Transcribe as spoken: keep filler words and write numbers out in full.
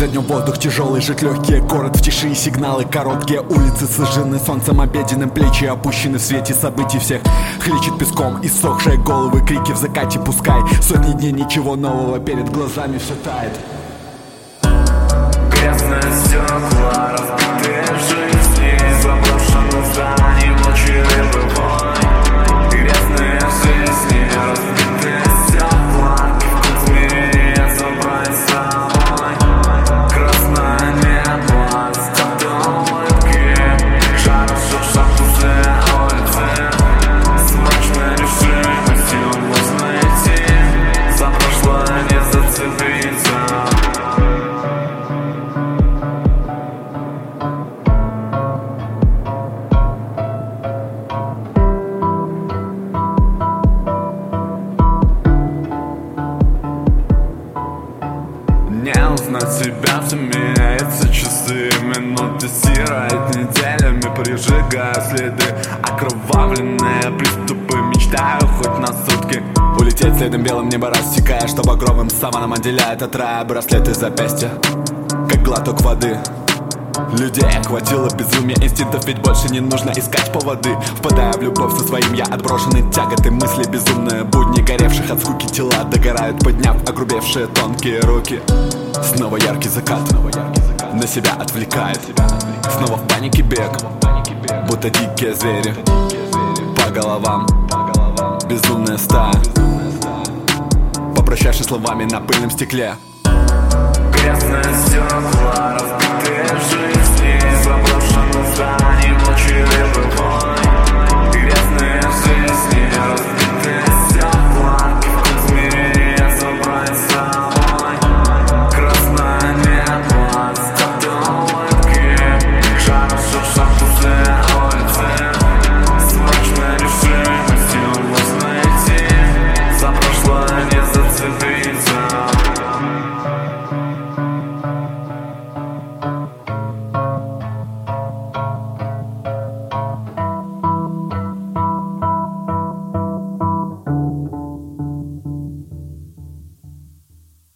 днем воздух тяжелый, жить легкие, город в тиши и сигналы короткие. Улицы сожжены солнцем обеденным, плечи опущены в свете событий всех. Хлещет песком иссохшие головы, крики в закате пускай. Сотни дней ничего нового, перед глазами все тает. Грязные стекла, разбитые жизни, заброшенных зданий, молчаливый бой. Грязные жизни, разбитые стекла, кивкут смирения забрать с собой. Красное небо, статуя улыбки, жар шуршат пустые улицы. С мрачной решимостью можно идти, за прошлое не зацепиться. Не узнать себя, все меняется, часы, минуты стирают неделями, прижигая следы. Окровавленные приступы, мечтаю хоть на сутки улететь следом белым небо рассекая, что багровым саваном отделяет от рая браслеты запястья, как глоток воды. Людей охватило безумие инстинктов, ведь больше не нужно искать поводы. Впадая в любовь со своим я, отброшены тяготы, мысли безумные, будни горевших от скуки тела догорают, подняв огрубевшие тонкие руки. Снова яркий закат, на себя отвлекает. Снова в панике бег, будто дикие звери. По головам безумная стая, попрощавшись словами на пыльном стекле. Грязное все